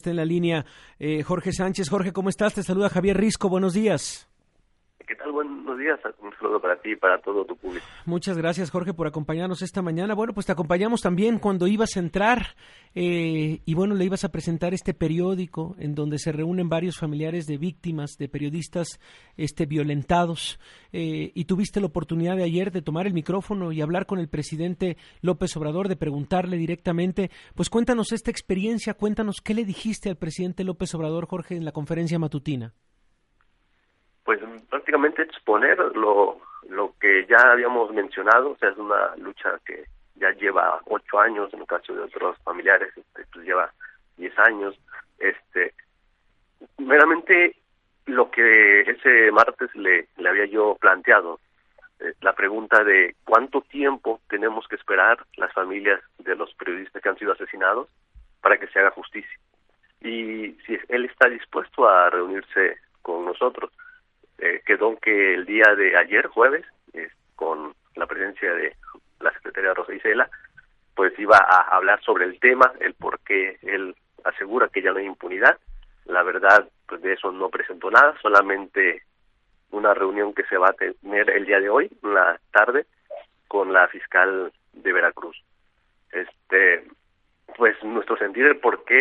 está en la línea Jorge Sánchez. Jorge, ¿cómo estás? Te saluda Javier Risco, buenos días. ¿Qué tal? Buenos días, un saludo para ti y para todo tu público. Muchas gracias, Jorge, por acompañarnos esta mañana. Bueno, pues te acompañamos también cuando ibas a entrar y bueno, le ibas a presentar este periódico en donde se reúnen varios familiares de víctimas, de periodistas violentados, y tuviste la oportunidad de ayer de tomar el micrófono y hablar con el presidente López Obrador, de preguntarle directamente. Pues cuéntanos esta experiencia, cuéntanos qué le dijiste al presidente López Obrador, Jorge, en la conferencia matutina. Pues prácticamente exponer lo que ya habíamos mencionado, o sea, es una lucha que ya lleva 8 años, en el caso de otros familiares, pues lleva 10 años. Meramente lo que ese martes le había yo planteado, la pregunta de cuánto tiempo tenemos que esperar las familias de los periodistas que han sido asesinados para que se haga justicia. Y si él está dispuesto a reunirse con nosotros. Quedó que el día de ayer, jueves, con la presencia de la secretaria Rosa Isela, pues iba a hablar sobre el tema, el por qué él asegura que ya no hay impunidad. La verdad, pues de eso no presentó nada, solamente una reunión que se va a tener el día de hoy, en la tarde, con la fiscal de Veracruz. Pues nuestro sentir el por qué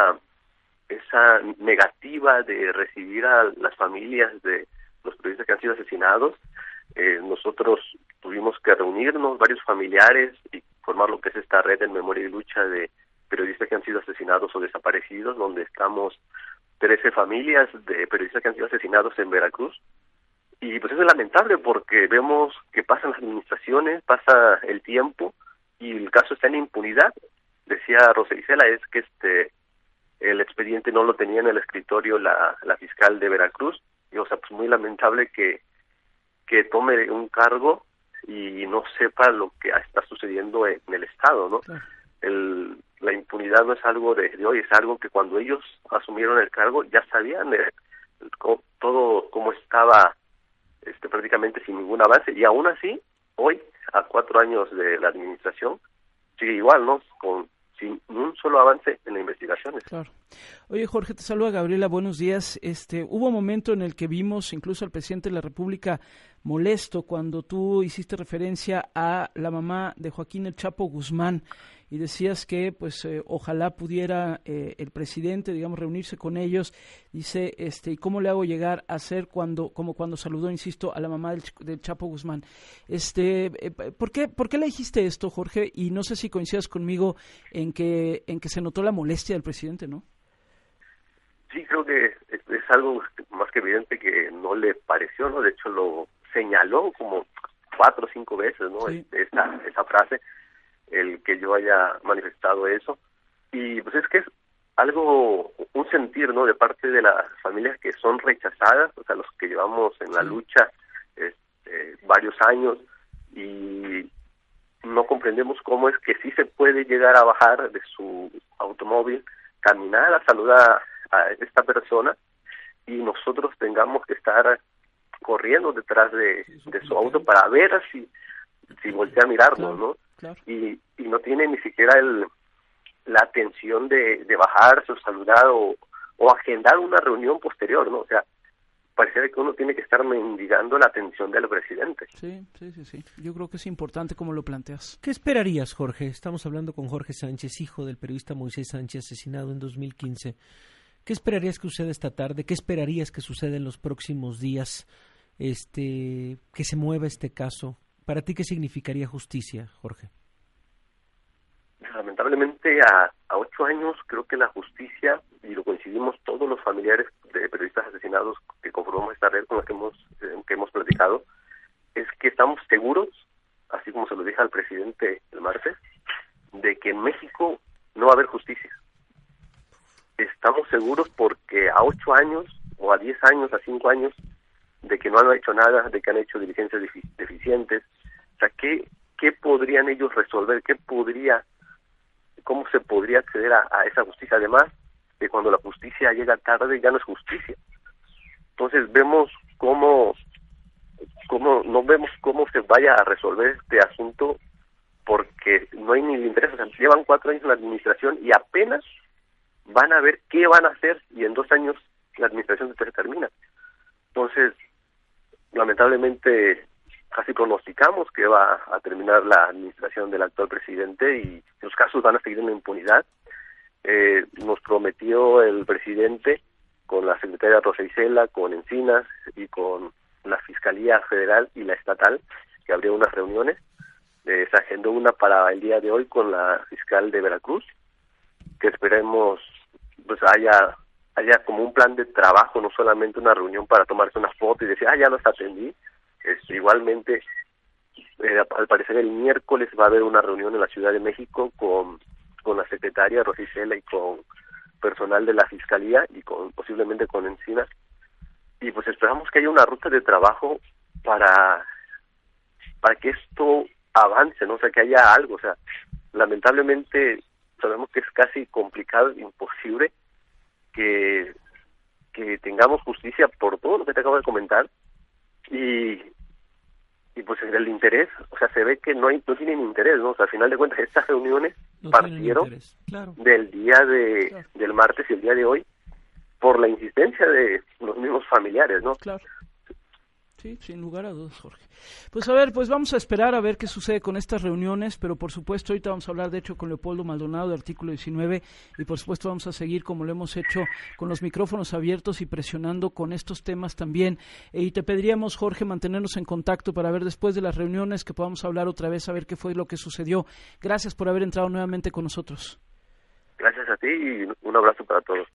esa negativa de recibir a las familias de los periodistas que han sido asesinados. Nosotros tuvimos que reunirnos, varios familiares, y formar lo que es esta red en memoria y lucha de periodistas que han sido asesinados o desaparecidos, donde estamos 13 familias de periodistas que han sido asesinados en Veracruz. Y pues eso es lamentable porque vemos que pasan las administraciones, pasa el tiempo y el caso está en impunidad. Decía Rosa Isela, es que el expediente no lo tenía en el escritorio la fiscal de Veracruz. Y, o sea, pues muy lamentable que tome un cargo y no sepa lo que está sucediendo en el Estado, ¿no? Claro. La impunidad no es algo de hoy, es algo que cuando ellos asumieron el cargo ya sabían todo cómo estaba prácticamente sin ningún avance, y aún así, hoy, a 4 años de la administración, sigue igual, ¿no? Sin un solo avance en las investigaciones. Claro. Oye, Jorge, te saluda Gabriela, buenos días. Hubo un momento en el que vimos incluso al presidente de la República molesto cuando tú hiciste referencia a la mamá de Joaquín El Chapo Guzmán y decías que pues ojalá pudiera el presidente, digamos, reunirse con ellos. Dice, ¿y cómo le hago llegar a ser como cuando saludó, insisto, a la mamá del Chapo Guzmán? ¿Por qué le dijiste esto, Jorge? Y no sé si coincidas conmigo en que se notó la molestia del presidente, ¿no? Sí, creo que es algo más que evidente que no le pareció, ¿no? De hecho, lo señaló como 4 o 5 veces, ¿no? Sí. Esa frase, el que yo haya manifestado eso. Y pues es que es algo, un sentir, ¿no? De parte de las familias que son rechazadas, o sea, los que llevamos en la lucha varios años, y no comprendemos cómo es que sí se puede llegar a bajar de su automóvil, caminar a saludar a esta persona, y nosotros tengamos que estar corriendo detrás de su auto para ver si voltea a mirarnos, claro, ¿no? Claro. Y no tiene ni siquiera la atención de bajarse o saludar o agendar una reunión posterior, ¿no? O sea, pareciera que uno tiene que estar mendigando la atención del presidente. Sí. Yo creo que es importante como lo planteas. ¿Qué esperarías, Jorge? Estamos hablando con Jorge Sánchez, hijo del periodista Moisés Sánchez, asesinado en 2015. ¿Qué esperarías que suceda esta tarde? ¿Qué esperarías que suceda en los próximos días? Que se mueva este caso. ¿Para ti qué significaría justicia, Jorge? Lamentablemente a 8 años creo que la justicia, y lo coincidimos todos los familiares de periodistas asesinados que conformamos esta red con la que hemos platicado, es que estamos seguros, así como se lo dije al presidente el martes, de que en México no va a haber justicia. Estamos seguros porque a 8 años, o a 10 años, a 5 años, de que no han hecho nada, de que han hecho diligencias deficientes. O sea, ¿qué podrían ellos resolver? ¿Cómo se podría acceder a esa justicia? Además, que cuando la justicia llega tarde ya no es justicia. Entonces vemos no vemos cómo se vaya a resolver este asunto, porque no hay ni interés. O sea, llevan 4 años en la administración y apenas van a ver qué van a hacer y en 2 años la administración se termina. Entonces, lamentablemente, casi pronosticamos que va a terminar la administración del actual presidente y los casos van a seguir en la impunidad. Nos prometió el presidente con la secretaria Rosa Isela, con Encinas y con la Fiscalía Federal y la Estatal que habría unas reuniones. Se agendó una para el día de hoy con la fiscal de Veracruz, que esperemos pues haya como un plan de trabajo, no solamente una reunión para tomarse una foto y decir, ya los atendí. Igualmente, al parecer el miércoles va a haber una reunión en la Ciudad de México con la secretaria Rosa Isela y con personal de la Fiscalía y posiblemente con Encinas. Y pues esperamos que haya una ruta de trabajo para que esto avance, ¿no? O sea, que haya algo. O sea, lamentablemente sabemos que es casi complicado, imposible que tengamos justicia por todo lo que te acabo de comentar y pues el interés, o sea, se ve que no tienen interés, ¿no? O sea, al final de cuentas estas reuniones no partieron claro. del día del martes y el día de hoy por la insistencia de los mismos familiares, ¿no? Claro. Sí, sin lugar a dudas, Jorge. Pues a ver, pues vamos a esperar a ver qué sucede con estas reuniones, pero por supuesto ahorita vamos a hablar de hecho con Leopoldo Maldonado de Artículo 19 y por supuesto vamos a seguir como lo hemos hecho con los micrófonos abiertos y presionando con estos temas también. Y te pediríamos, Jorge, mantenernos en contacto para ver después de las reuniones que podamos hablar otra vez, a ver qué fue lo que sucedió. Gracias por haber entrado nuevamente con nosotros. Gracias a ti y un abrazo para todos.